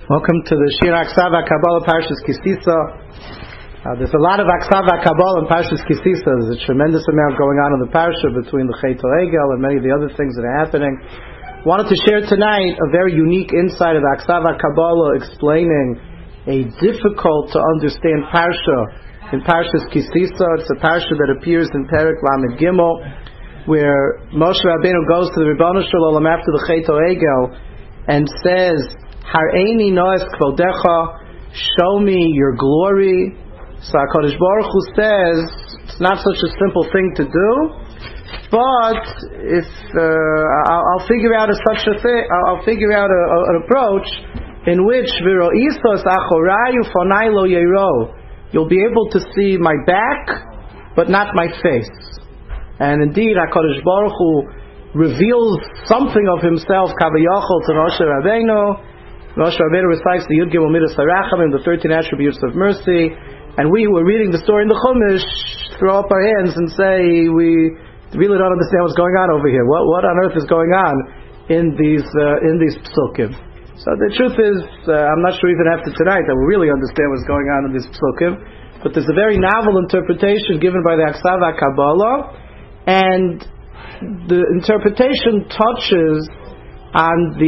Welcome to the Shir Aksava Kabbalah Parshas Kisisa. There's a lot of Aksava Kabbalah in Parshas Kisisa. There's a tremendous amount going on in the Parsha between the Chet Egel and many of the other things that are happening. Wanted to share tonight a very unique insight of Aksava Kabbalah explaining a difficult to understand Parsha in Parshas Kisisa. It's a Parsha that appears in Perek Lamed Gimel, where Moshe Rabbeinu goes to the Ribono Shel Olam after the Chet Egel and says, Hareini noes kvodecha, show me your glory. So HaKadosh Baruch Hu says it's not such a simple thing to do, but if I'll figure out I'll figure out an approach in which v'ro'isos achorayu fonai lo yero, you'll be able to see my back, but not my face. And indeed, HaKadosh Baruch Hu reveals something of himself kavayachol to Moshe Rabbeinu. Moshe Rabbeinu recites the Yud Gimel Midas Harachamim, the 13 attributes of mercy, and we who are reading the story in the Chumash throw up our hands and say, we really don't understand what's going on over here. What on earth is going on in these psukim? So the truth is, I'm not sure even after tonight that we really understand what's going on in these psukim, but there's a very novel interpretation given by the Aksava Kabbalah, and the interpretation touches on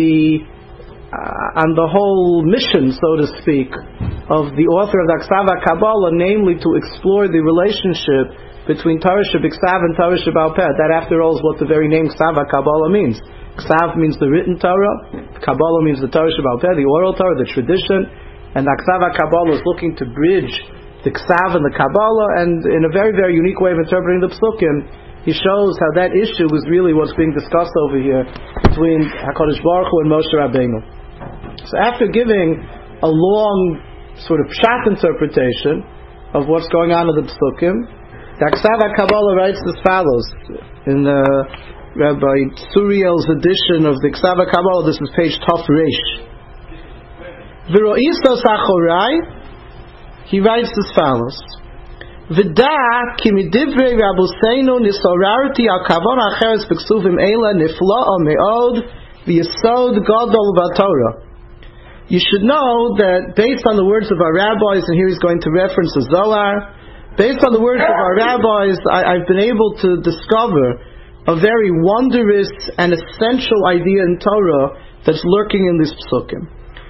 the whole mission, so to speak, of the author of the Aksava Kabbalah, namely to explore the relationship between Torah Shebiksav and Torah Sheba'al Peh. That, after all, is what the very name Aksava Kabbalah means. Ksav means the written Torah, Kabbalah means the Torah Sheba'al Peh, the oral Torah, the tradition, and the Aksava Kabbalah is looking to bridge the Ksav and the Kabbalah, and in a very, very unique way of interpreting the Psukim, he shows how that issue is really what's being discussed over here between HaKadosh Baruch Hu and Moshe Rabbeinu. So after giving a long sort of pshat interpretation of what's going on in the Psukim, the Aksava Kabbalah writes as follows in Rabbi Tzuriel's edition of the Aksava Kabbalah. This is page Tov Reish. V'ro'istos achorai, he writes as follows: V'da ki midivrei Rabbeinu nisorarti al kavon acheres b'ksuvim eila nifla'a me'od v'yesod gadol v'torah. You should know that based on the words of our rabbis, and here he's going to reference the Zohar, based on the words of our rabbis, I've been able to discover a very wondrous and essential idea in Torah that's lurking in this psukim.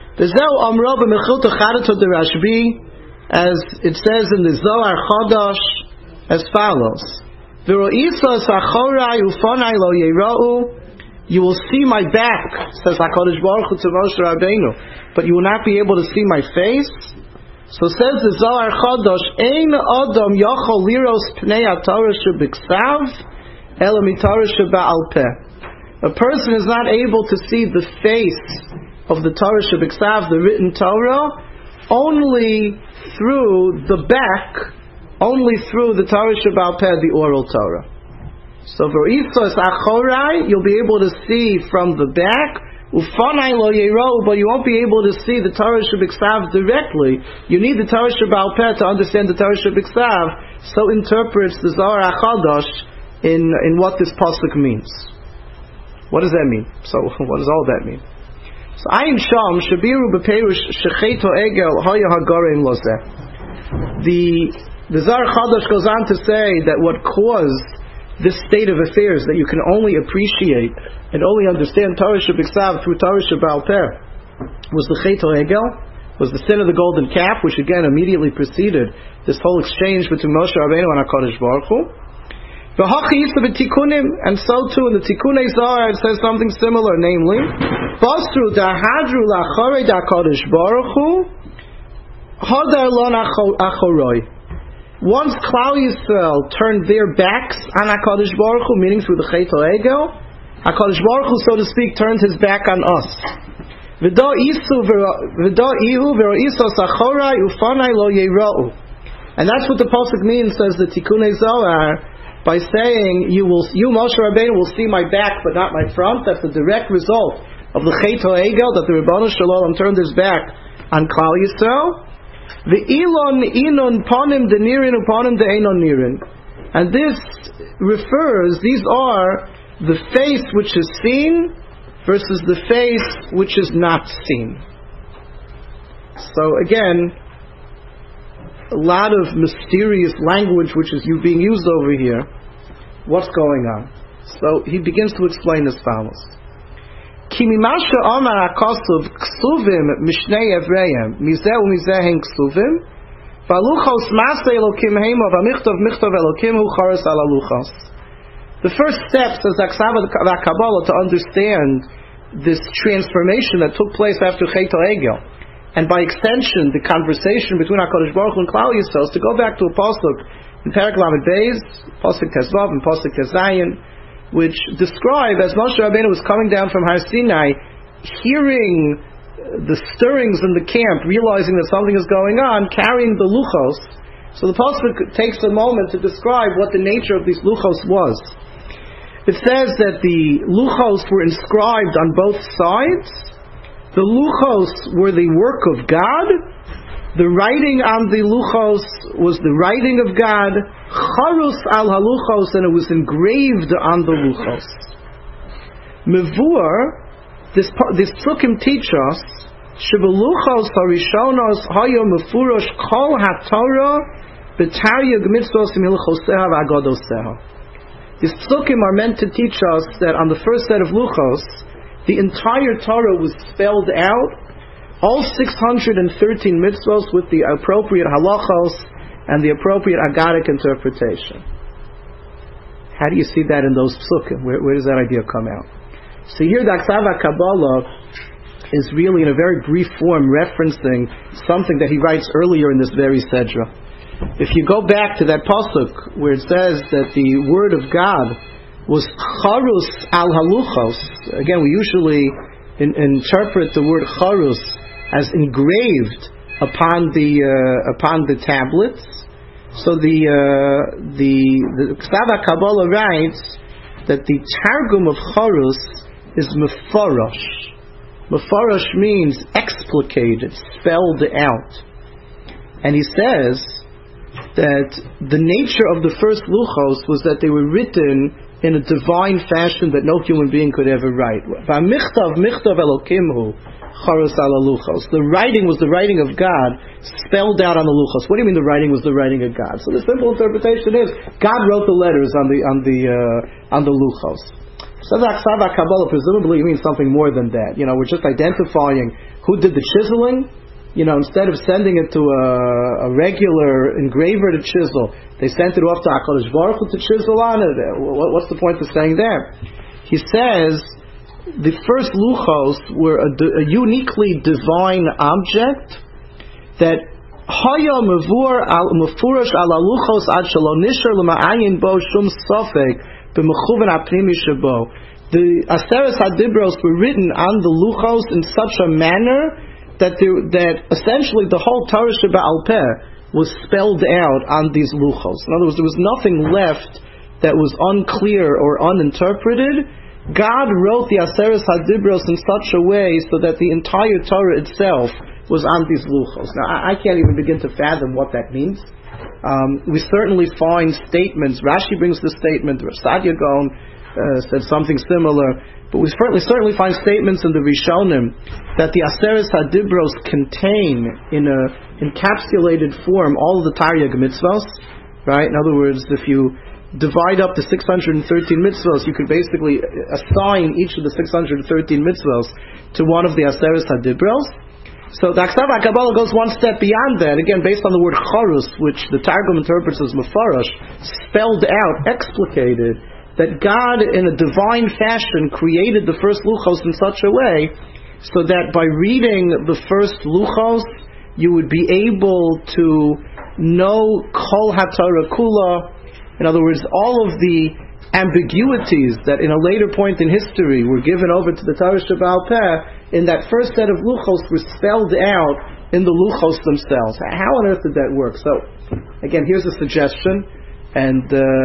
As it says in the Zohar Chodosh, as follows: you will see my back, says HaKadosh Baruch Hu to Moshe Rabbeinu, but you will not be able to see my face. So says the Zohar Chodosh, Ein Adam Yachol Liros Pnei HaTorah Shebiksav Ela MiTorah Sheba'al Peh. A person is not able to see the face of the Torah Shebiksav, the written Torah, only through the back, only through the Torah Sheba'al Peh, the oral Torah. So v'ro'isos achorai, you'll be able to see from the back, ufanai lo yero, but you won't be able to see the Torah Shebiksav directly. You need the Torah Sheba'al Peh to understand the Torah Shebiksav. So interprets the Zohar HaChadosh in what this pasuk means. What does that mean? So what does all that mean? So Ayin Sham Shabiru B'Perush Shecheto Egel Haya Hagarein Lozeh. The Zohar HaChadosh goes on to say that what caused this state of affairs, that you can only appreciate and only understand Torah Shebiksav through Torah Sheba'al Peh, was the Chet Egel, was the sin of the golden calf, which again immediately preceded this whole exchange between Moshe Rabbeinu and HaKadosh Baruch Hu. And so too in the Tikkunei Zohar it says something similar, namely, Basru dahadru lachorei HaKadosh Baruch Hu hadar lon achoroi. Once Klal Yisrael turned their backs on HaKadosh Baruch Hu, meaning through the Chet Egel, HaKadosh Baruch Hu, so to speak, turned his back on us. And that's what the pasuk means, says the Tikkunei Zohar, by saying, you Moshe Rabbeinu will see my back but not my front. That's the direct result of the Chet Egel, that the Ribono Shel Olam turned his back on Klal Yisrael. The ilon inon panim de nirin upanim de einon nirin, and this refers, these are the face which is seen versus the face which is not seen. So again, a lot of mysterious language which is being used over here. What's going on? So he begins to explain as follows. Ki mimasha amar hakasuv ksuvim mishnei evreim mizeh umizeh hen ksuvim v'aluchos masei elokim heimo v'michtov michtov elokim hu charas al aluchos. The first step, says Aksava Kabbalah, to understand this transformation that took place after Chet HaEgel, and by extension, the conversation between HaKadosh Baruch Hu and Klal Yisrael, is to go back to a pasuk in Perek Lamed Beis, pasuk Tezvav and pasuk Tezayin, which describe as Moshe Rabbeinu was coming down from Har Sinai, hearing the stirrings in the camp, realizing that something is going on, carrying the luchos. So the pasuk takes a moment to describe what the nature of these luchos was. It says that the luchos were inscribed on both sides. The luchos were the work of God. The writing on the luchos was the writing of God. Charus al haluchos, and it was engraved on the luchos. Mevur, this psukim teach us, shebeluchos harishonos hayo mefurosh kol haTorah b'taryag mitzvos milchoseha v'agadoseha. These psukim are meant to teach us that on the first set of luchos, the entire Torah was spelled out, all 613 mitzvos with the appropriate halachos and the appropriate agadic interpretation. How do you see that in those psukim? Where does that idea come out? So here the Aksava Kabbalah is really in a very brief form referencing something that he writes earlier in this very sedra. If you go back to that pasuk where it says that the word of God was charus al haluchos. Again, we usually interpret the word charus as engraved upon the tablets. So the Aksava Kabbalah writes that the targum of charus is mefarash. Mefarash means explicated, spelled out. And he says that the nature of the first luchos was that they were written in a divine fashion that no human being could ever write. Michtav elokimhu charos ala luchos. The writing was the writing of God spelled out on the luchos. What do you mean the writing was the writing of God? So the simple interpretation is God wrote the letters on the luchos. So the Aksava Kabbalah presumably means something more than that. We're just identifying who did the chiseling. Instead of sending it to a regular engraver to chisel, they sent it off to HaKadosh Baruch Hu to chisel on it. What's the point of saying that? He says the first luchos were a uniquely divine object that haya mevur al mefurash ala luchos ad shelo nisher l'ma'ayin bo shum sofek b'mechuven apnimi shebo. The Aseres HaDibros were written on the luchos in such a manner that essentially the whole Torah Sheba'al Peh was spelled out on these luchos. In other words, there was nothing left that was unclear or uninterpreted. God wrote the Aseres HaDibros in such a way so that the entire Torah itself was on these luchos. Now, I can't even begin to fathom what that means. We certainly find statements. Rashi brings the statement. Sadia Gaon said something similar. But we certainly find statements in the Rishonim that the Aseres HaDibros contain in a encapsulated form all of the Taryag mitzvos, right? In other words, if you divide up the 613 mitzvos, you could basically assign each of the 613 mitzvos to one of the Aseres HaDibros. So the Aksava Kabbalah goes one step beyond that, again based on the word charus, which the Targum interprets as mefarash, spelled out, explicated, that God in a divine fashion created the first luchos in such a way so that by reading the first luchos you would be able to know kol haTorah kula. In other words, all of the ambiguities that in a later point in history were given over to the Torah Sheba'al Peh in that first set of luchos were spelled out in the luchos themselves. How on earth did that work? So again, here's a suggestion. And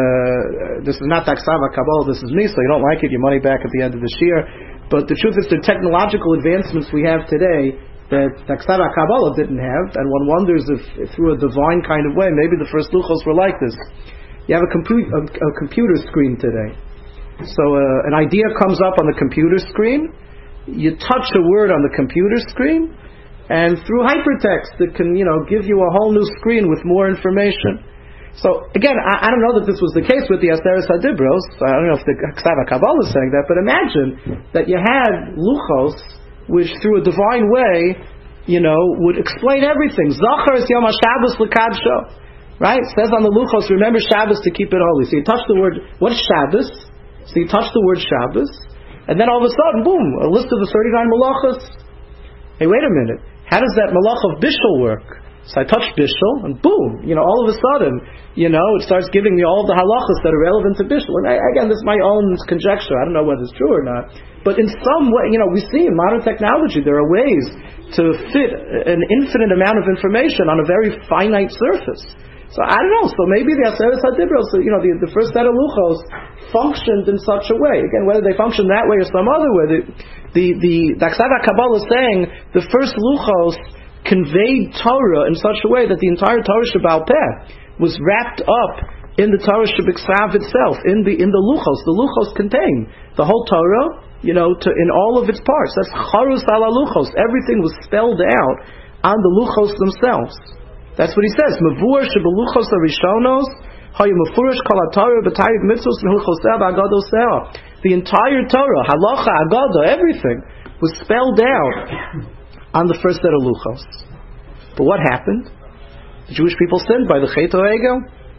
this is not Aksava Kabbalah, this is me, so you don't like it, your money back at the end of this year. But the truth is, the technological advancements we have today that Aksava Kabbalah didn't have, and one wonders if through a divine kind of way, maybe the first luchos were like this. You have a computer screen today. So an idea comes up on the computer screen, you touch a word on the computer screen, and through hypertext that can, give you a whole new screen with more information. So again, I don't know that this was the case with the Aseres HaDibros. I don't know if the Ksav HaKabbalah is saying that, but imagine that you had luchos, which through a divine way, would explain everything. Zachar es Yom HaShabbos l'kadsho. Right? It says on the luchos, remember Shabbos to keep it holy. So you touch the word, what's Shabbos? So you touch the word Shabbos, and then all of a sudden, boom, a list of the 39 malachos. Hey, wait a minute. How does that malach of Bishul work? So I touch Bishul, and boom, all of a sudden, it starts giving me all of the halachas that are relevant to Bishul. And again, this is my own conjecture. I don't know whether it's true or not. But in some way, we see in modern technology, there are ways to fit an infinite amount of information on a very finite surface. So I don't know. So maybe the Aseres HaDibros, the first set of luchos functioned in such a way. Again, whether they functioned that way or some other way, the Ksav HaKabbalah is saying the first luchos conveyed Torah in such a way that the entire Torah Shebaal Peh was wrapped up in the Torah Shebiksav itself, in the luchos. The luchos contain the whole Torah, in all of its parts. That's charus ala luchos. Everything was spelled out on the luchos themselves. That's what he says. Mavur shebeluchos harishonos hayu mafurish kol haTorah b'tayib mitzvos v'hilchoseh v'agadoseh. The entire Torah, halacha, agada, everything was spelled out on the first set of luchos. But what happened? The Jewish people sinned by the Chet HaEgel.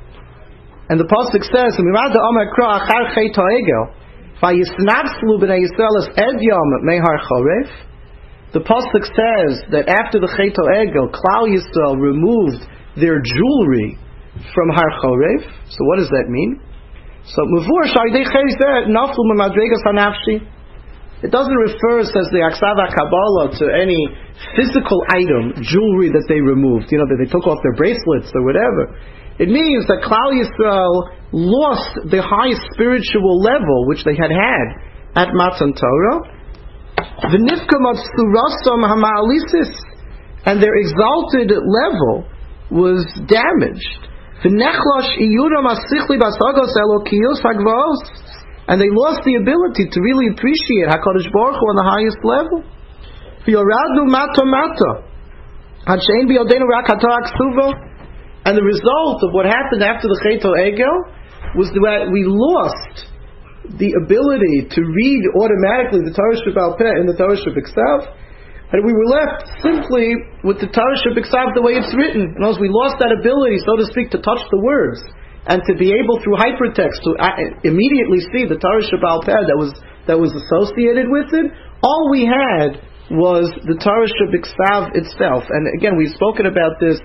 And the pasuk says, "Mirada Amar Kra Achar Chet HaEgel, Vayisnapslu b'nei Yisrael es Ed Yom Mehar Chorev." The pasuk says that after the Chet HaEgel, Klal Yisrael removed their jewelry from Har Chorev. So what does that mean? So Mavur Sha'idei Chayzeh Naflu M'madregas HaNafshi. It doesn't refer, says the Ksav HaKabbalah, to any physical item, jewelry that they removed, that they took off their bracelets or whatever. It means that Klal Yisrael lost the highest spiritual level which they had at Matan Torah. V'nifkamot surasom hama'alisis, and their exalted level was damaged. V'nechlash iyuram asichli basagos elokiyos hagvaos, and they lost the ability to really appreciate HaKadosh Baruch Hu on the highest level. V'yoradnu mata mata, hadshein biyodenu rak haTorah ksuvo. And the result of what happened after the Chet HaEgel was that we lost the ability to read automatically the Torah Shebaal Peh in the Torah Shebiksav, and we were left simply with the Torah Shebiksav the way it's written. And as we lost that ability, so to speak, to touch the words and to be able through hypertext to immediately see the Torah Shebaal Peh that was associated with it, all we had was the Torah Shebiksav itself. And again, we've spoken about this.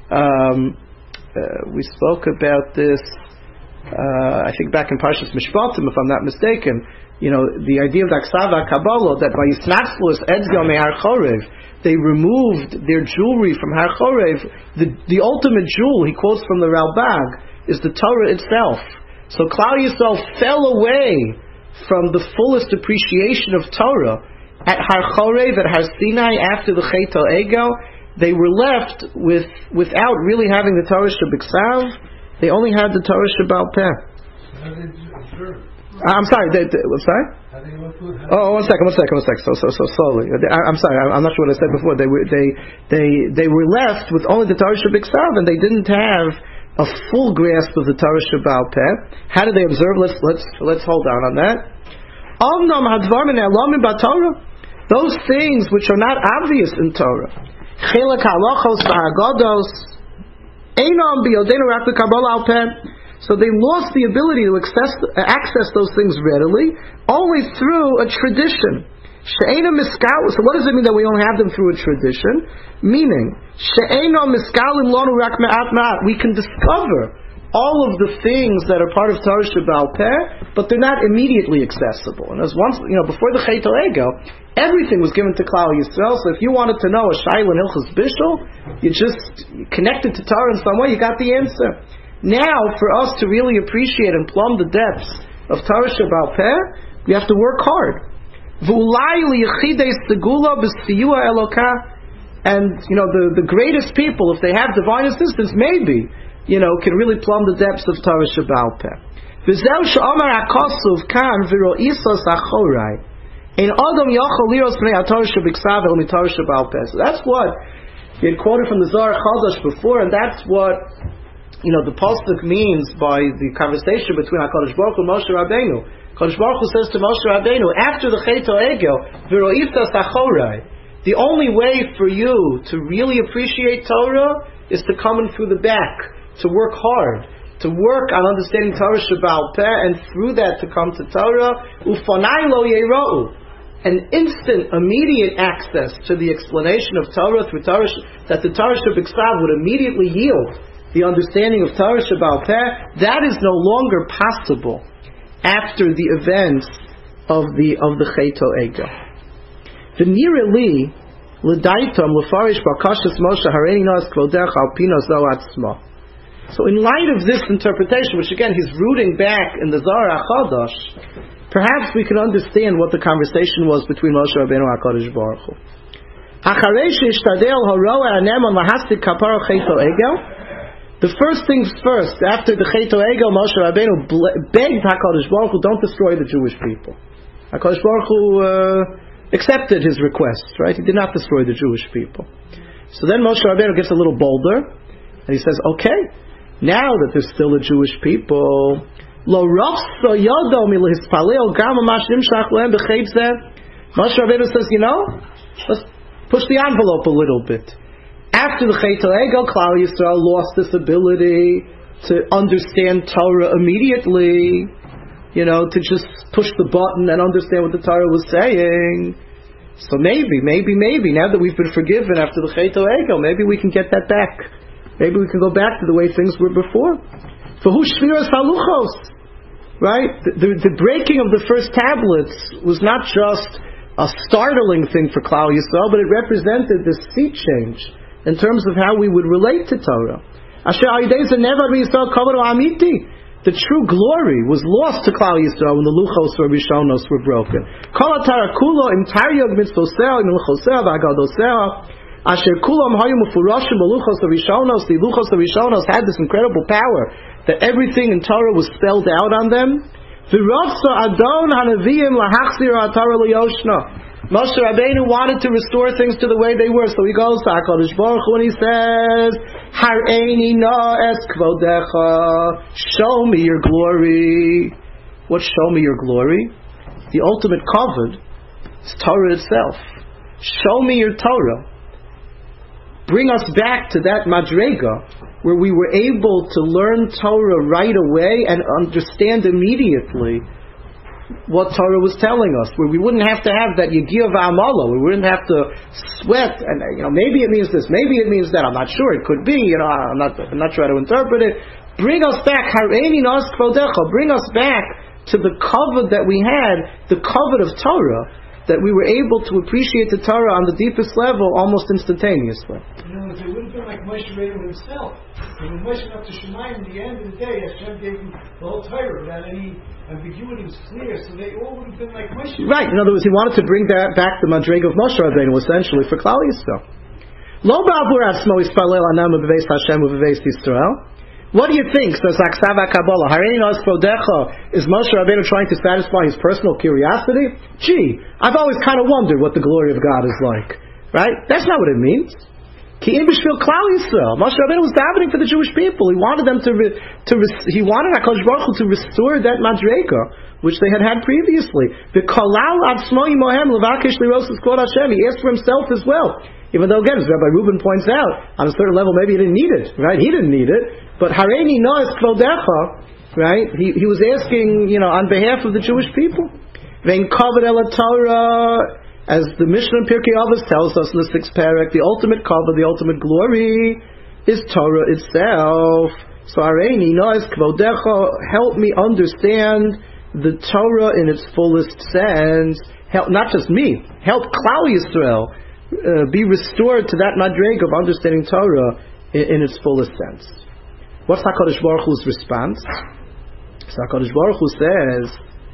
I think back in Parshas Mishpatim, if I'm not mistaken. The idea of the Ksav HaKabbalah that by Yisnatzlu es Edzgal me'Har Chorev, they removed their jewelry from Har Chorev. The ultimate jewel, he quotes from the Ralbag, is the Torah itself. So Klal Yisrael fell away from the fullest appreciation of Torah at Har Chorev, at Har Sinai, after the Chet HaEgel. They were left without really having the Torah Shebiksav. They only had the Torah Shebaal Peh. I'm sorry. I'm sorry. Oh, one second. So slowly. I'm sorry. I'm not sure what I said before. They were left with only the Torah Shebiksav, and they didn't have a full grasp of the Torah Shebaal Peh. How did they observe? Let's hold down on that. Those things which are not obvious in Torah, Chilek halachos v'hagados, einam biyodenu rak b'kabbalah al peh. So they lost the ability to access those things readily, only through a tradition. She'ena miskal. So what does it mean that we only have them through a tradition? Meaning, she'ena miskalim lonu rak me'at ma'at. We can discover all of the things that are part of Torah Shebaal Peh, but they're not immediately accessible. And as once, before the Chet HaEgel, everything was given to Klal Yisrael. So if you wanted to know a Shaila in Hilchos Bishul, you just connected to Torah in some way, you got the answer. Now, for us to really appreciate and plumb the depths of Torah Shebaal Peh, we have to work hard. And the greatest people, if they have divine assistance, maybe can really plumb the depths of Torah Shebaal Peh. In Adam Yachal Liros Bnei HaTorah Shebiksav El Mitorah Sheba'al Peh. So that's what he had quoted from the Zohar Chadash before, and that's what the pasuk means by the conversation between HaKadosh Baruch Hu and Moshe Rabbeinu. HaKadosh Baruch Hu says to Moshe Rabbeinu, after the Chet HaEgel, V'ro'ifta Sachorai, the only way for you to really appreciate Torah is to come in through the back, to work hard, to work on understanding Torah Sheba'al Peh, and through that to come to Torah. Ufanai lo yera'u, an instant, immediate access to the explanation of Torah through Torah, that the Torah Shebiksav would immediately yield the understanding of Torah Sheba'al Peh. That is no longer possible after the events of the Chet HaEgel. V'nira li l'daitam l'farish b'kashas Moshe hareini nas kvodecha al pina zo atzma. So in light of this interpretation, which again he's rooting back in the Zohar HaChadash, perhaps we can understand what the conversation was between Moshe Rabbeinu and HaKadosh Baruch Hu. The first things first, after the Chet HaEgel, Moshe Rabbeinu begged HaKadosh Baruch Hu, don't destroy the Jewish people. HaKadosh Baruch Hu accepted his request, right? He did not destroy the Jewish people. So then Moshe Rabbeinu gets a little bolder, and he says, okay, now that there's still a Jewish people, Moshe Rabbeinu says, let's push the envelope a little bit. After the Chet HaEgel, Klal Yisrael lost this ability to understand Torah immediately, to just push the button and understand what the Torah was saying. So maybe, now that we've been forgiven after the Chet HaEgel, maybe we can get that back. Maybe we can go back to the way things were before. For who Shviras Haluchos, right? The breaking of the first tablets was not just a startling thing for Klal Yisrael, but it represented this sea change in terms of how we would relate to Torah. The true glory was lost to Klal Yisrael when the Luchos or Rishonos were broken. The Luchos of Rishonos had this incredible power that everything in Torah was spelled out on them. Moshe Rabbeinu wanted to restore things to the way they were, so he goes to HaKadosh Baruch Hu and he says, Hareini na'es kvodecha, show me your glory. What show me your glory? The ultimate kavod is Torah itself. Show me your Torah. Bring us back to that madrega where we were able to learn Torah right away and understand immediately what Torah was telling us, where we wouldn't have to have that Yegiyah V'Amala, we wouldn't have to sweat, and maybe it means this, maybe it means that, I'm not sure, it could be, I'm not sure how to interpret it. Bring us back, Hareini na'es kvodecha, bring us back to the kavod that we had, the kavod of Torah, that we were able to appreciate the Torah on the deepest level almost instantaneously. It would have been like Moshe Rabbeinu himself. When Moshe got to Shemayim, at the end of the day, Hashem gave him the whole Torah without any ambiguity. It was clear, so they all would have been like Moshe. Right. In other words, he wanted to bring back the madrega of Moshe Rabbeinu, essentially, for Klal Yisrael. Lo ba'avur atzmo yispalel anam b'beis Hashem u'b'beis Yisrael. What do you think? Says Aksav HaKabbalah. Hareini na'es kvodecha. Is Moshe Rabbeinu trying to satisfy his personal curiosity? Gee, I've always kind of wondered what the glory of God is like. Right? That's not what it means. Ki im b'shvil Klal Yisrael. Moshe Rabbeinu was davening for the Jewish people. He wanted them he wanted HaKadosh Baruch Hu to restore that madrega which they had previously. V'kolal atzmo imohem levakish liros kod Hashem. He asked for himself as well. Even though, again, as Rabbi Reuben points out, on a certain level, maybe he didn't need it, right? He didn't need it. But Hareini na'es kvodecha, right? He was asking, on behalf of the Jewish people. Vein kavod el Torah, as the Mishnah in Pirkei Avos tells us in the 6th parak, the ultimate kavod, the ultimate glory, is Torah itself. So Hareini na'es kvodecha, help me understand the Torah in its fullest sense. Help, not just me, help Klal Yisrael be restored to that madrega of understanding Torah in its fullest sense. What's HaKadosh Baruch Hu's response? So HaKadosh Baruch Hu says,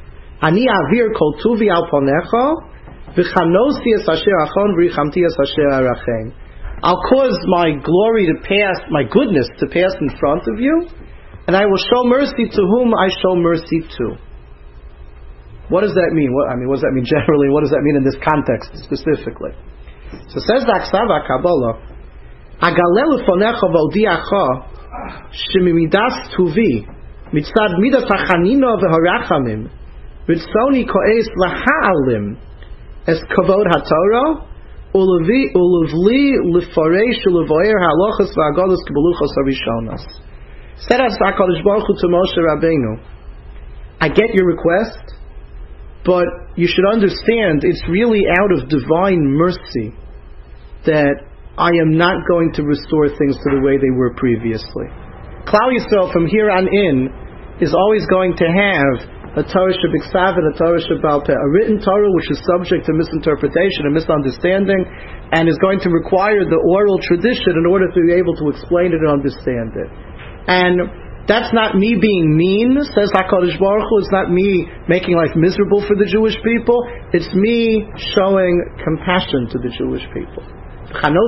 Ani avir kol tuvi al ponecha v'chanosi es asher achon v'richamti es asher arachem. I'll cause my glory to pass, my goodness to pass in front of you, and I will show mercy to whom I show mercy to. What does that mean? What does that mean generally? What does that mean in this context specifically? So says the Aksava Kabbalah, Agalelu fonecha v'odiacha shemimidas tuvi mitzad midas hachanino v'harachamim ritzoni ko'es laha'alim es kavod haTorah uluvli lifaresh ulevoyer ha'alochas v'agolos k'beluchos harishonas. Said HaKadosh Baruch Hu to Moshe Rabbeinu, I get your request, but you should understand it's really out of divine mercy that I am not going to restore things to the way they were previously. Klal Yisrael from here on in is always going to have a Torah Shebiksav and a Torah Shebal Peh, a written Torah which is subject to misinterpretation and misunderstanding, and is going to require the oral tradition in order to be able to explain it and understand it. And that's not me being mean, says HaKadosh Baruch Hu. It's not me making life miserable for the Jewish people. It's me showing compassion to the Jewish people. How am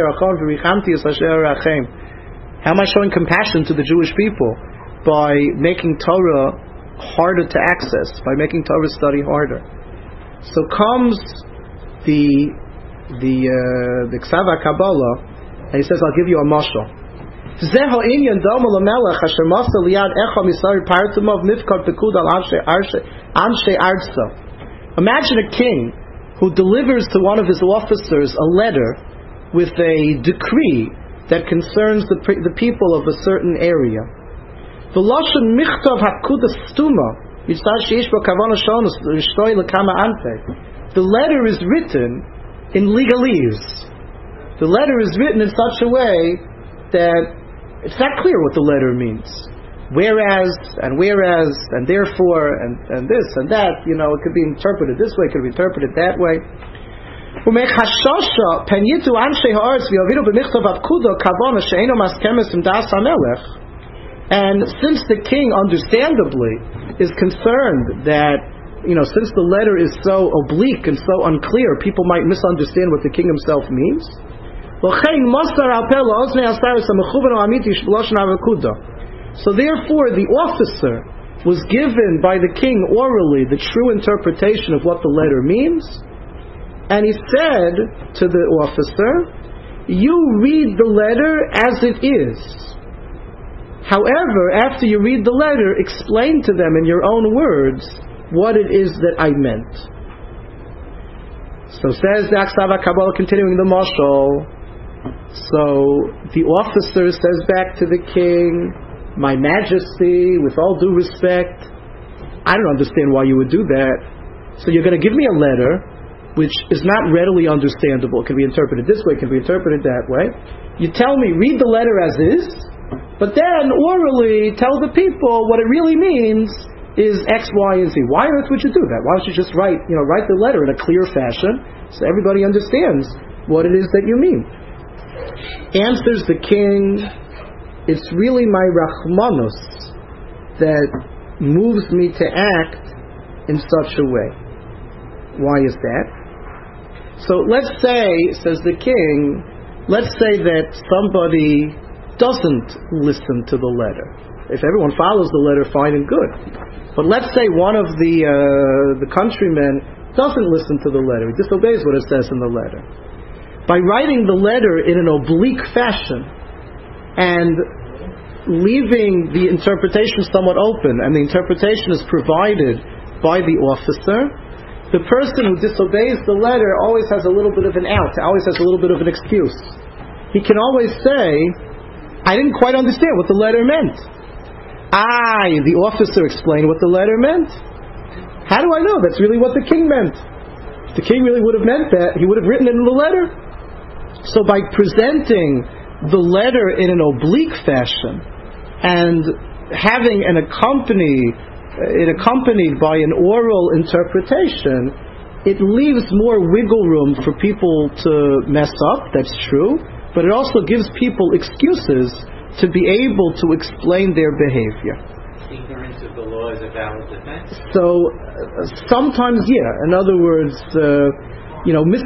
I showing compassion to the Jewish people? By making Torah harder to access, by making Torah study harder. So comes the Ksava Kabbalah, and he says, I'll give you a mashal. Imagine a king who delivers to one of his officers a letter with a decree that concerns the people of a certain area. The letter is written in legalese. The letter is written in such a way that it's not clear what the letter means. Whereas, and therefore, and this and that, it could be interpreted this way, it could be interpreted that way. And since the king understandably is concerned that, since the letter is so oblique and so unclear, people might misunderstand what the king himself means. So therefore the officer was given by the king orally the true interpretation of what the letter means, and he said to the officer, you read the letter as it is. However, after you read the letter, explain to them in your own words what it is that I meant. So says the Aksava Kabbalah, continuing the mashal. So the officer says back to the king, My Majesty, with all due respect, I don't understand why you would do that. So you're going to give me a letter which is not readily understandable. It can be interpreted this way, it can be interpreted that way. You tell me, read the letter as is, but then orally tell the people what it really means is X, Y, and Z. Why on earth would you do that? Why don't you just write the letter in a clear fashion so everybody understands what it is that you mean? Answers the king, it's really my rachmanus that moves me to act in such a way. Why is that? So let's say, says the king, let's say that somebody doesn't listen to the letter. If everyone follows the letter, fine and good. But let's say one of the countrymen doesn't listen to the letter. He disobeys what it says in the letter. By writing the letter in an oblique fashion and leaving the interpretation somewhat open, and the interpretation is provided by the officer, the person who disobeys the letter always has a little bit of an out, always has a little bit of an excuse. He can always say, I didn't quite understand what the letter meant. The officer explained what the letter meant. How do I know that's really what the king meant? If the king really would have meant that, he would have written it in the letter. So by presenting the letter in an oblique fashion and having it accompanied by an oral interpretation, it leaves more wiggle room for people to mess up, that's true, but it also gives people excuses to be able to explain their behavior. Ignorance of the law is a valid defense? So, sometimes, yeah. In other words,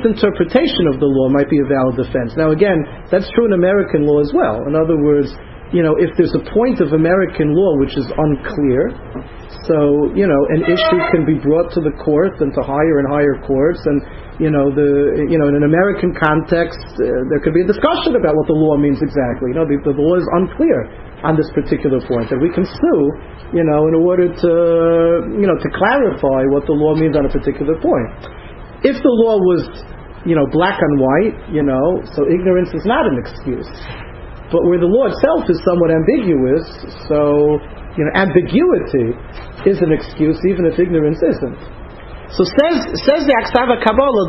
misinterpretation of the law might be a valid defense. Now again, that's true in American law as well. In other words, if there's a point of American law which is unclear, so an issue can be brought to the court and to higher and higher courts, and in an American context there could be a discussion about what the law means exactly. The law is unclear on this particular point, and we can sue in order to clarify what the law means on a particular point. If the law was black and white, so ignorance is not an excuse. But where the law itself is somewhat ambiguous, so ambiguity is an excuse even if ignorance isn't. So says the Aksava Kabbalah,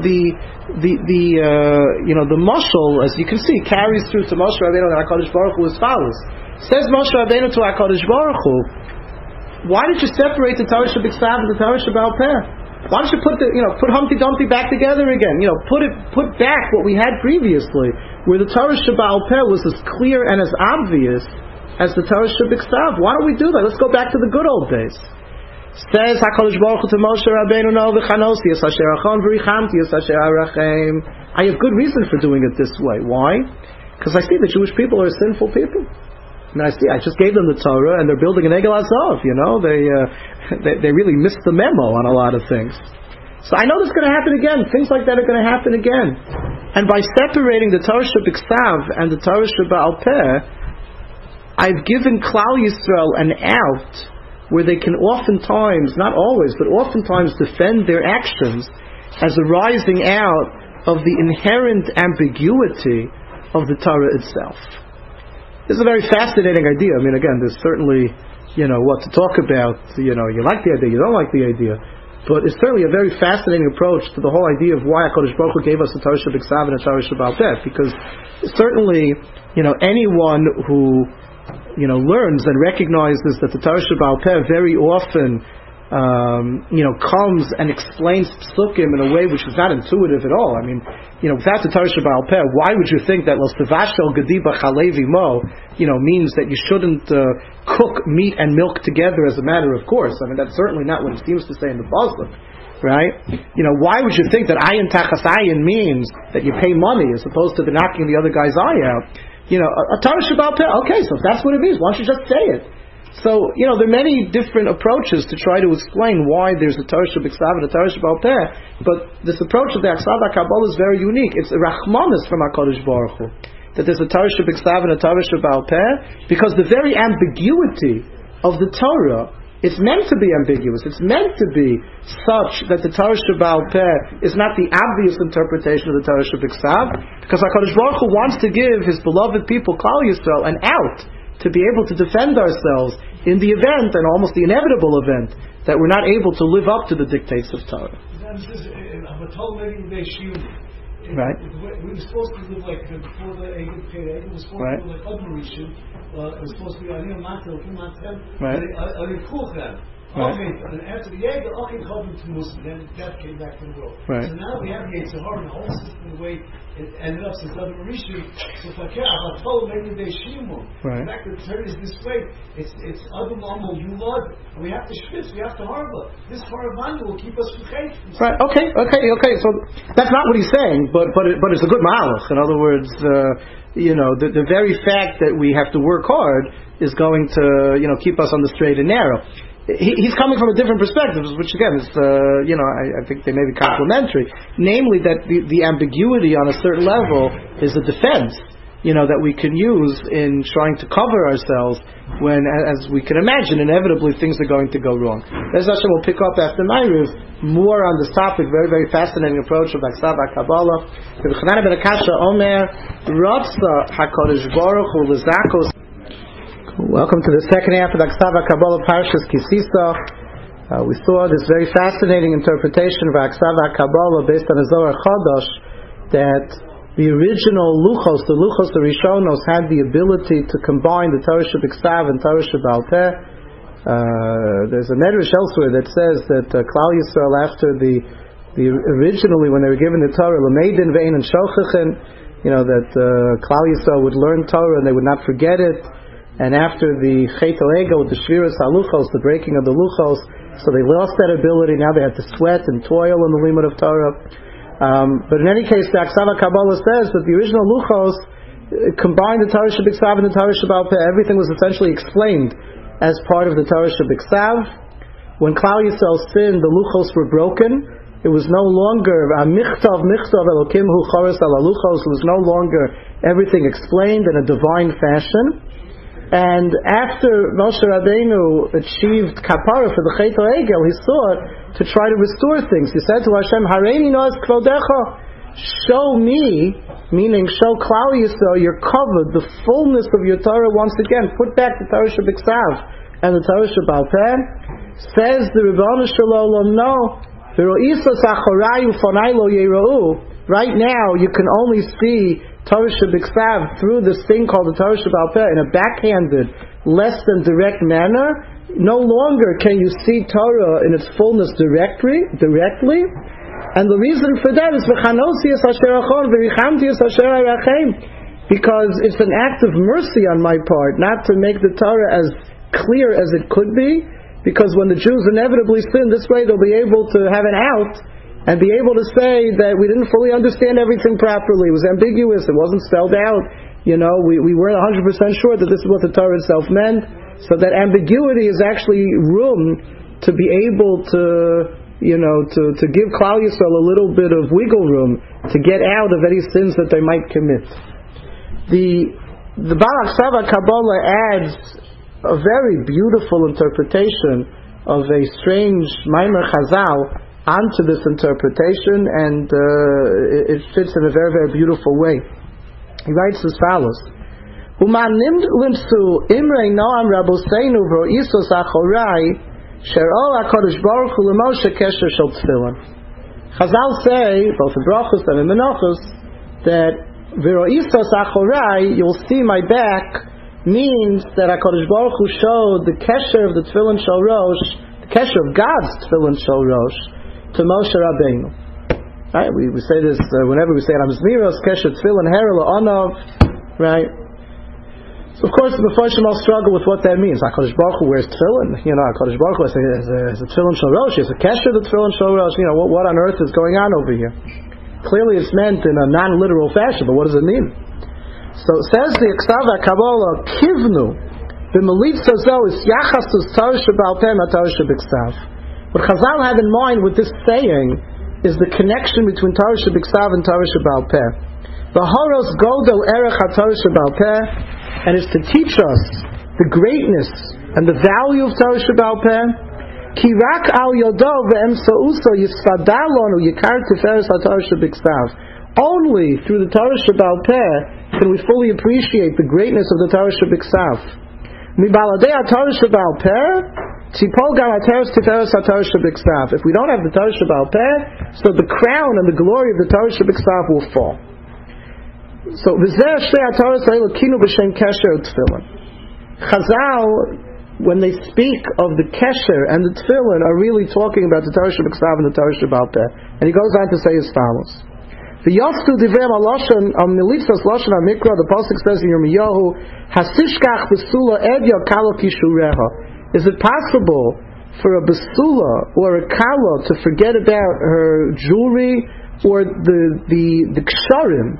the mashal, as you can see, carries through to Moshe Rabbeinu and HaKadosh Baruch Hu as follows. Says Moshe Rabbeinu to HaKadosh Baruch Hu, why did you separate the Torah Shebiksav and the Torah Sheba'al Peh? Why don't you put Humpty Dumpty back together again? Put back what we had previously, where the Torah Sheba'al Peh was as clear and as obvious as the Torah Shebiksav. Why don't we do that? Let's go back to the good old days. Says HaKadosh Baruch Hu to Moshe Rabbeinu, no v'chanosi es asher achon v'richamti es asher arachem. I have good reason for doing it this way. Why? Because I see the Jewish people are sinful people. I just gave them the Torah, and they're building an Egel Azov. They really missed the memo on a lot of things. So I know this is going to happen again. Things like that are going to happen again. And by separating the Torah Shebiksav and the Torah Sheba'al Peh, I've given Klal Yisrael an out where they can oftentimes, not always, but oftentimes defend their actions as arising out of the inherent ambiguity of the Torah itself. This is a very fascinating idea. Again, there's certainly, what to talk about. You like the idea, you don't like the idea. But it's certainly a very fascinating approach to the whole idea of why HaKadosh Baruch Hu gave us the Torah Shebiksav and the Torah Sheba'al Peh. Because certainly, anyone who, learns and recognizes that the Torah Sheba'al Peh very often, comes and explains psukim in a way which is not intuitive at all. Without the Torah Sheba'al Peh, why would you think that Los Tevashel Gedi B'Chalevi Mo, means that you shouldn't cook meat and milk together as a matter of course? That's certainly not what it seems to say in the Pasuk, right? Why would you think that ayin tachas ayin means that you pay money as opposed to the knocking the other guy's eye out? A Torah Sheba'al Peh. Okay, so if that's what it means, why don't you just say it? So, there are many different approaches to try to explain why there's a Torah Shebiksav and a Torah Sheba'al Peh, but this approach of the Aksava Kabbalah is very unique. It's a Rachmanis from HaKadosh Baruch Hu, that there's a Torah Shebiksav and a Torah Sheba'al Peh, because the very ambiguity of the Torah is meant to be ambiguous. It's meant to be such that the Torah Sheba'al Peh is not the obvious interpretation of the Torah Shebiksav, because HaKadosh Baruch Hu wants to give His beloved people, Klal Yisrael, an out to be able to defend ourselves in the event, and almost the inevitable event, that we're not able to live up to the dictates of Torah. Right. We were supposed to live like before the Egel Perek. We were supposed to live like Admarishim. It was supposed to be Anil Matel, Kimatel, Anil Kuchen. Okay, and after the Egel, okay, Chavim to Muslim. Then that came back to the world. Right. So now we have the Yitzhar and the whole system, the way it ended up since Admarishim. So Fakir, Avatol, maybe they Shimu. Right. The fact that the Torah is this way, it's Adam Amal Yulad, and we have to Schwitz, we have to harbor. This Harbanu will keep us from Chayt. Right. Okay. So that's not what he's saying, but it's a good malach. In other words, the very fact that we have to work hard is going to keep us on the straight and narrow. He's coming from a different perspective, which again is I think they may be complementary. Namely, that the ambiguity on a certain level is a defense, that we can use in trying to cover ourselves when, as we can imagine, inevitably things are going to go wrong. As Hashem will pick up after Ma'ariv more on this topic, very, very fascinating approach of Aksava Kabbalah. Chanan ben Akasha Omer, Ratza HaKadosh Baruch Hu L'zakos. Welcome to the second half of the Aksava Kabbalah Parshas Kisisa. We saw this very fascinating interpretation of Aksava Kabbalah based on the Zohar Chodosh, that the original Luchos, the Luchos, the Rishonos, had the ability to combine the Torah Shebiksav and Torah Sheba'al Peh. There's a medrash elsewhere that says that Klal Yisrael, after the originally when they were given the Torah, Lameidin Ve'ein and Shochachen, that Klal Yisrael would learn Torah and they would not forget it. And after the Chet Egel with the Shviras HaLuchos, the breaking of the Luchos, so they lost that ability. Now they had to sweat and toil in the limud of Torah. But in any case, the Aksava Kabbalah says that the original Luchos combined the Torah Shebiksav and the Torah Sheba'al Peh. Everything was essentially explained as part of the Torah Shebiksav. When Klal Yisrael sinned, the luchos were broken. It was no longer michtav Elokim hu choros al luchos. It was no longer everything explained in a divine fashion. And after Moshe Rabbeinu achieved kapara for the Chet HaEgel, he sought to try to restore things. He said to Hashem, Hareini noas kvodecha, show me, meaning show Klal Yisrael, your covered, the fullness of your Torah once again. Put back the Torah Shebiksav and the Torah Sheba'al Peh. Says the Rebbeinu Shalom, no. Right now, you can only see Torah Shebiksav through this thing called the Torah Sheba'al Peh in a backhanded, less than direct manner. No longer can you see Torah in its fullness directly. And the reason for that is because it's an act of mercy on my part, not to make the Torah as clear as it could be. Because when the Jews inevitably sin, this way they'll be able to have an out and be able to say that we didn't fully understand everything properly. It was ambiguous. It wasn't spelled out. We weren't 100% sure that this is what the Torah itself meant. So that ambiguity is actually room to be able to, to give Klal Yisrael a little bit of wiggle room to get out of any sins that they might commit. The Baal HaKsav Kabbalah adds a very beautiful interpretation of a strange Maimer Chazal onto this interpretation, and it fits in a very, very beautiful way. He writes as follows: Chazal say, both in Brachos and in Menachos, that V'ro'isos achorai, you'll see my back, means that HaKadosh Baruch Hu showed the kesher of the Tefillin Shel Rosh, the kesher of God's Tefillin Shel Rosh, to Moshe Rabbeinu. Right? We say this whenever we say it on Zmiros, kesher Tefillin Herel Onov, right? So of course the Mepharshim all struggle with what that means. HaKadosh Baruch Hu wears Tefillin. HaKadosh Baruch Hu has a Tefillin Shel Rosh, he has a kesher of the Tefillin Shel Rosh. What on earth is going on over here? Clearly it's meant in a non-literal fashion, but what does it mean? So says the Aksav HaKabbalah, Kivnu, b'melitza zo is yachasus Torah Sheba'al Peh ma Torah Shebiksav. What Chazal had in mind with this saying is the connection between Torah Shebiksav and Torah Sheba'al Peh. The Horos Godel Erech HaTorah Sheba'al Peh, and is to teach us the greatness and the value of Torah Sheba'al Peh. Ki rak al yodo ve'emsa'uso yisfadalonu yikar tiferes HaTorah Shebiksav. Only through the Torah Sheba'al Peh can we fully appreciate the greatness of the Torah Shebiksav. Mibaladei HaTorah Sheba'al Peh, tzipol gam HaTorah Tiferes HaTorah Shebiksav. If we don't have the Torah Sheba'al Peh, so the crown and the glory of the Torah Shebiksav will fall. So v'zeh shnei HaTorah Elokinu b'shem kesher u'tefillin. Chazal, when they speak of the kesher and the tefillin, are really talking about the Torah Shebiksav and the Torah Sheba'al Peh. And he goes on to say as follows: the Yostu Divrei Maloshan Militzos Loshan Amikra. The pasuk says in Yirmiyahu, Hasishkach Besula Edya Kalo Kishureha. Is it possible for a Besula or a Kala to forget about her jewelry or the ksharim,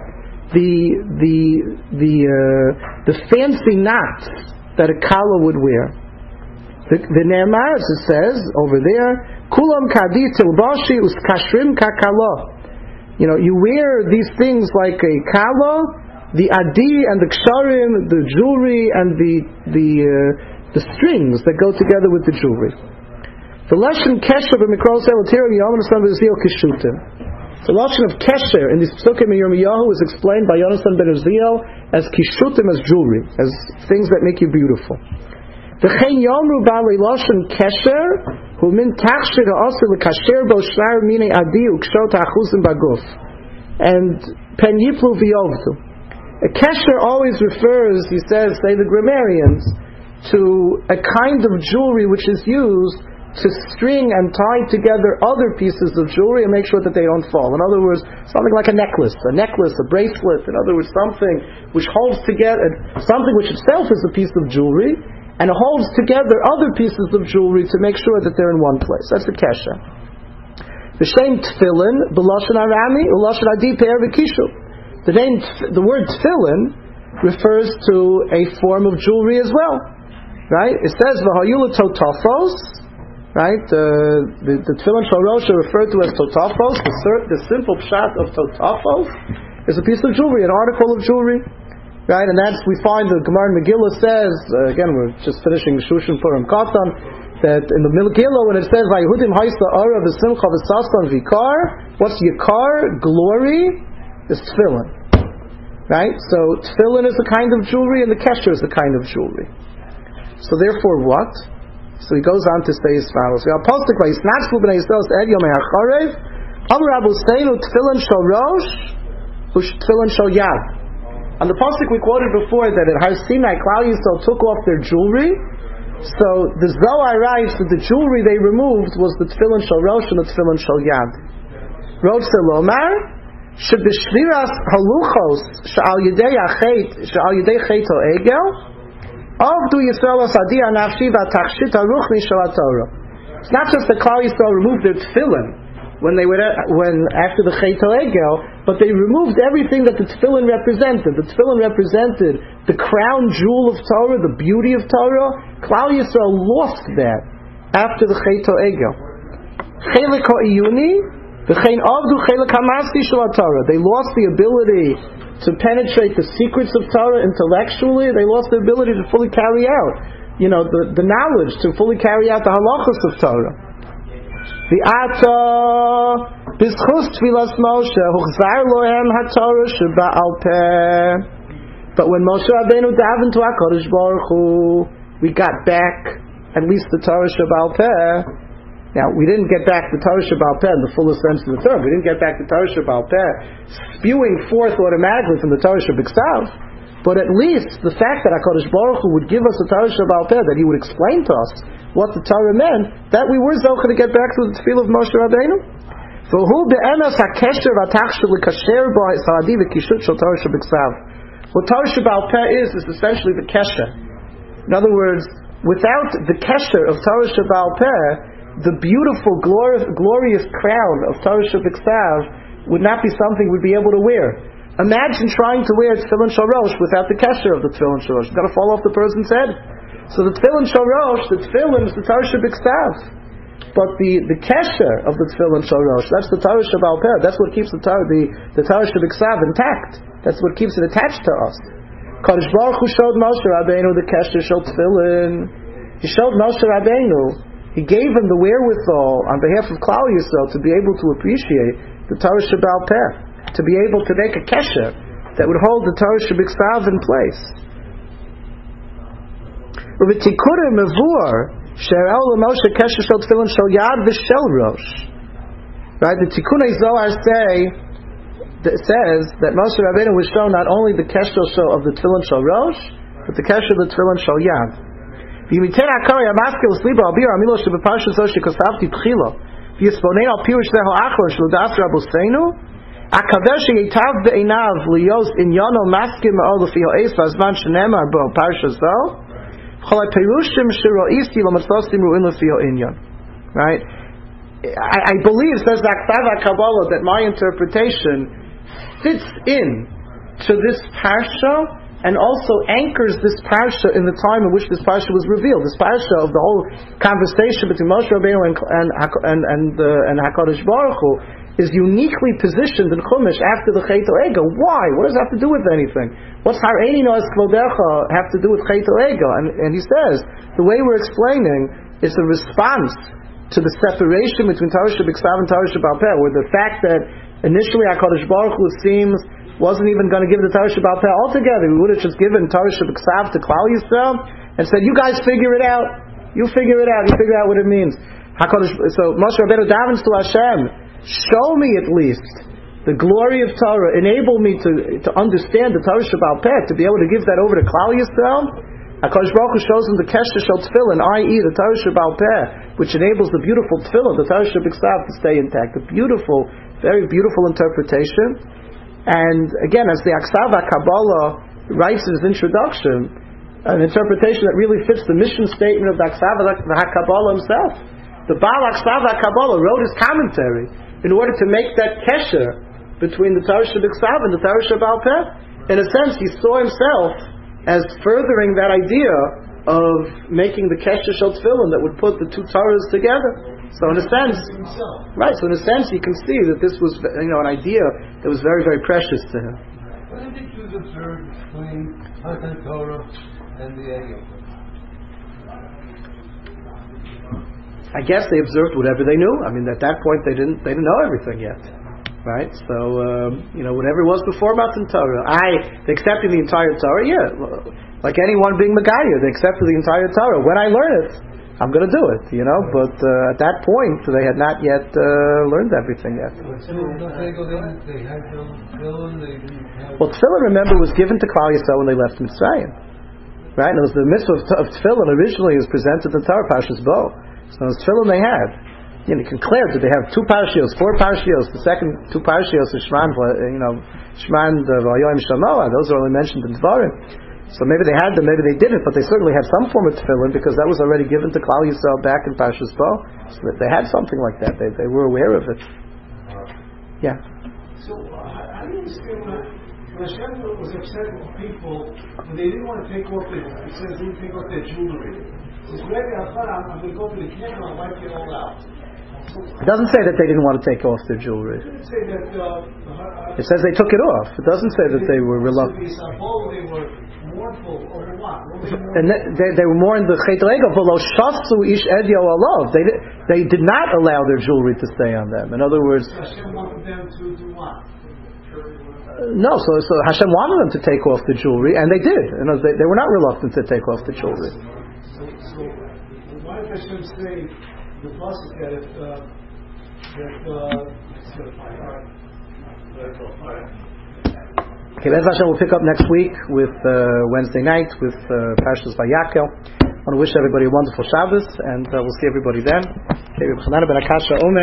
the fancy knots that a Kala would wear? The Ne'emar, as it says over there, Kulam Kadi Tilbashi Uskashrim Kakala. You wear these things like a kala, the adi and the ksharim, the jewelry and the strings that go together with the jewelry. The lashon kesher b'mikros elotirim yonasan b'zil kishutim. The lashon of kesher in these psukim in Yirmiyahu is explained by Yonasan ben Uziel as kishutim, as jewelry, as things that make you beautiful. V'chein yomru b'alei lashon kesher. And pen yiplu v'yovdu. A kesher always refers, he says, say the grammarians, to a kind of jewelry which is used to string and tie together other pieces of jewelry and make sure that they don't fall. In other words, something like a necklace, a bracelet. In other words, something which holds together, something which itself is a piece of jewelry, and holds together other pieces of jewelry to make sure that they're in one place. That's the kesher. The same tefillin, b'lashon arami, u'lashon adi pe'er v'kishu. The word tefillin refers to a form of jewelry as well, right? It says v'hayula totafos, right? The tefillin shel rosh are referred to as totafos. The simple pshat of totafos is a piece of jewelry, an article of jewelry, right? And that's, we find the Gemara in Megillah says, again, we're just finishing Shushan Purim Katan, that in the Megillah when it says Vayehudim Haisa Ara v'Simcha v'Sastan v'Ikar, what's Yikar? Glory is tefillin, right? So tefillin is a kind of jewelry, and the kesher is a kind of jewelry. So therefore, what? So he goes on to say as follows: V'Apostle Vayisnatzlu b'nei Yisrael Ed Yomei Hacharev Amar Rabu Seinu Tefillin Shel Rosh U'Tefillin Shel Yad. On the pasuk we quoted before that at Har Sinai Klal Yisrael took off their jewelry. So the Zohar writes that the jewelry they removed was the Tefillin Shel Rosh and the Tefillin Shel Yad. Rosh Selomar Shebishviras Haluchos She'al Yidei Chet Ha'egel Avdu Yisrael Asadia Nafshi V'Tachshit Haruchni Shel HaTorah. It's not just that Klal Yisrael removed their tefillin when after the Chet Ha'egel, but they removed everything that the tefillin represented. The tefillin represented the crown jewel of Torah, the beauty of Torah. Klal Yisrael lost that after the Chet Ha'egel. Chelik Ha'iyuni V'chein Avdu Chelik Ha'masli Shel HaTorah. They lost the ability to penetrate the secrets of Torah intellectually. They lost the ability to fully carry out, the knowledge to fully carry out the halachos of Torah. The Ata B'schus Tfilas Moshe Huchzar Lohem HaTorah Sheba'al Peh. But when Moshe Rabbeinu davened to HaKadosh Baruch Hu, we got back at least the Torah Sheba'al Peh. Now, we didn't get back the Torah Sheba'al Peh in the fullest sense of the term. We didn't get back the Torah Sheba'al Peh spewing forth automatically from the Torah Shebiksav. But at least the fact that HaKadosh Baruch Hu would give us the Torah Sheba'al Peh, that He would explain to us what the Torah meant, that we were zocheh to get back to the tefillah of Moshe Rabbeinu. What Torah Sheba'al Peh is essentially the kesher. In other words, without the kesher of Torah Sheba'al Peh, the beautiful, glorious crown of Torah Shebiksav would not be something we'd be able to wear. Imagine trying to wear tefillin shel rosh without the kesher of the tefillin shel rosh. It's got to fall off the person's head. So the tefillin shel rosh, the tefillin is the Torah Shebiksav. But the kesher of the tefillin shel rosh, that's the Torah Sheba'al Peh. That's what keeps the Torah Shebiksav intact. That's what keeps it attached to us. Kadosh Baruch Hu showed Moshe Rabbeinu the kesher shel tefillin. He showed Moshe Rabbeinu. He gave him the wherewithal on behalf of Klal Yisrael to be able to appreciate the Torah Sheba'al Peh, to be able to make a kesher that would hold the Torah Shebiksav in place. Right, the Tikkunei Zohar says that Moshe Rabbeinu was shown not only the kesher of the tefillin shel rosh, but the kesher of the tefillin shel yad. Akavesh yitav be'inav liyos inyano maskim me'ol lefi ha'es v'azman shenemar bo parsha zo cholai perushim shiro'isi l'matzosim ru'in lefi ha'inyan. Right? I believe, says the Aksav HaKabbalah, that my interpretation fits in to this parsha and also anchors this parsha in the time in which this parsha was revealed. This parsha of the whole conversation between Moshe Rabbeinu and HaKadosh Baruch Hu is uniquely positioned in Chumash after the Chet Ha'egel. Why? What does that have to do with anything? What's Hareini Noas Kvodecha have to do with Chet Ha'egel? And he says, the way we're explaining is a response to the separation between Torah Shebiksav and Torah Sheba'al Peh, where the fact that initially HaKadosh Baruch Hu seems wasn't even going to give the Torah Sheba'al Peh altogether. We would have just given Torah Shebiksav to Klal Yisrael and said, you guys figure it out. You figure it out. You figure out what it means. So Moshe Rabbeinu davens to Hashem, show me at least the glory of Torah. Enable me to understand the Torah Sheba'al Peh, to be able to give that over to Klal Yisrael. HaKadosh Baruch Hu shows him the kesher shel tefillin, i.e. the Torah Sheba'al Peh, which enables the beautiful tefillin, the Torah Shebiksav, to stay intact. A beautiful, very beautiful interpretation. And again, as the Aksav HaKabbalah writes in his introduction, an interpretation that really fits the mission statement of the Aksav HaKabbalah himself. The Baal Aksav HaKabbalah wrote his commentary in order to make that kesher between the Torah Shebiksav and the Torah Sheba'al Peh. in a sense, he saw himself as furthering that idea of making the Kesher Shel Tefillin that would put the two Torahs together. So in a sense, right, so in a sense you can see that this was, an idea that was very, very precious to him. What did you observe between Matan Torah and the Egel? I guess they observed whatever they knew. I mean, at that point they didn't know everything yet, right? So whatever it was before Matan Torah, they accepted the entire Torah. Yeah, like anyone being Megayah, they accepted the entire Torah. When I learn it, I'm going to do it, But at that point, they had not yet learned everything yet. Well, tefillin, remember, was given to Klal Yisrael when they left Mitzrayim, right? And it was the mitzvah of tefillin originally was presented in Torah Parshas Bo. So it was tefillin they had. You can clear that they have 2 parashios, 4 parashios. The second 2 parashios are Shman, V'Yoyim Shamoah. Those are only mentioned in Dvarim. So maybe they had them, maybe they didn't, but they certainly had some form of tefillin because that was already given to Klal Yisrael back in Parshas Bo. So they had something like that. They were aware of it. Yeah. So how do you understand when Hashem was upset with people when they didn't want to take off their, it says they didn't take off their jewelry. It says, I'm going to go to the camp and I'll wipe it all out. It doesn't say that they didn't want to take off their jewelry. It doesn't say that. It says they took it off. It doesn't say that they were reluctant. They were mournful over what? And they were more in the Chet Regel. They did not allow their jewelry to stay on them. In other words, Hashem wanted them to do what? No, so Hashem wanted them to take off the jewelry, and they did. They were not reluctant to take off the jewelry. So why did Hashem say the pasuk that Okay, Bez Hashem will pick up next week with Wednesday night with Parshas Vayakel. I want to wish everybody a wonderful Shabbos, and we'll see everybody then. Okay,